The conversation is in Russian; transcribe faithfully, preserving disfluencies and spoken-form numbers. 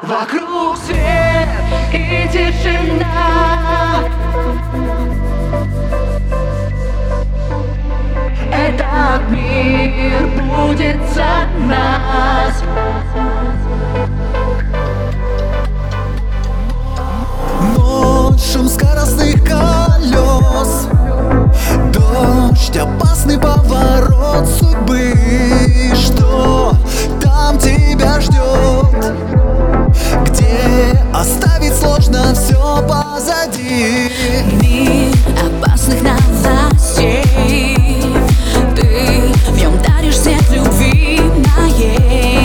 Вокруг свет и тишина. Этот мир будет за нас.